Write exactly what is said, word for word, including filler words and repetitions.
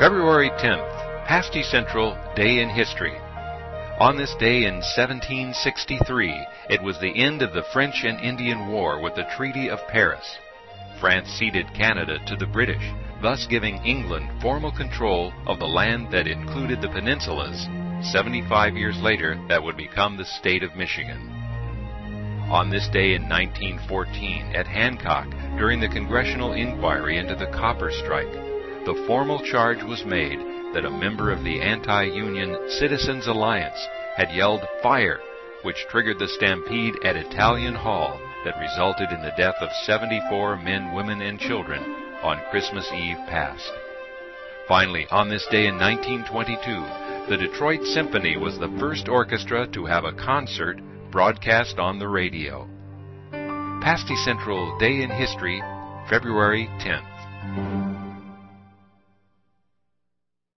February tenth, Pasty Central Day in History. On this day in seventeen sixty-three, it was the end of the French and Indian War with the Treaty of Paris. France ceded Canada to the British, thus giving England formal control of the land that included the peninsulas. Seventy-five years later, that would become the state of Michigan. On this day in nineteen fourteen, at Hancock, during the congressional inquiry into the copper strike, the formal charge was made that a member of the anti-union Citizens Alliance had yelled "fire," which triggered the stampede at Italian Hall that resulted in the death of seventy-four men, women, and children on Christmas Eve past. Finally, on this day in nineteen twenty-two, the Detroit Symphony was the first orchestra to have a concert broadcast on the radio. Pasty Central Day in History, February tenth.